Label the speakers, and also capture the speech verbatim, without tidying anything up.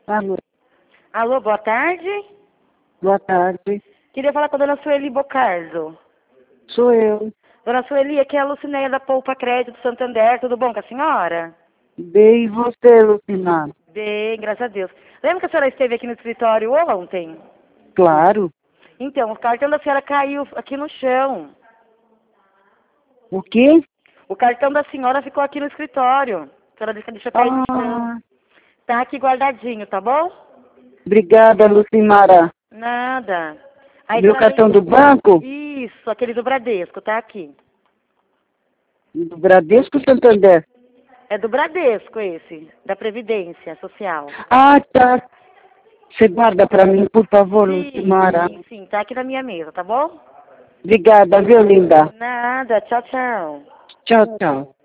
Speaker 1: Alô,
Speaker 2: Alô, boa tarde.
Speaker 1: boa tarde.
Speaker 2: Queria falar com a dona Sueli Bocardo.
Speaker 1: Sou eu.
Speaker 2: Dona Sueli, aqui é a Lucinéia da Poupa Crédito do Santander. Tudo bom com a senhora?
Speaker 1: Bem, e você, Lucimar?
Speaker 2: Bem, graças a Deus. Lembra que a senhora esteve aqui no escritório ontem?
Speaker 1: Claro.
Speaker 2: Então, o cartão da senhora caiu aqui no chão.
Speaker 1: O quê?
Speaker 2: O cartão da senhora ficou aqui no escritório. A senhora deixa, deixa cair no chão.
Speaker 1: Ah,
Speaker 2: Tá aqui guardadinho, tá bom?
Speaker 1: obrigada, Lucimara.
Speaker 2: Nada. Aí a
Speaker 1: Meu
Speaker 2: senhora
Speaker 1: cartão
Speaker 2: vem...
Speaker 1: do banco?
Speaker 2: Isso, aquele do Bradesco, tá aqui.
Speaker 1: Do Bradesco Santander.
Speaker 2: É do Bradesco esse, da Previdência Social.
Speaker 1: Ah, tá. Você guarda para mim, por favor,
Speaker 2: Sim,
Speaker 1: Lucimara.
Speaker 2: sim, sim, tá aqui na minha mesa, tá bom?
Speaker 1: Obrigada, viu, linda?
Speaker 2: Nada, tchau, tchau.
Speaker 1: Tchau, tchau.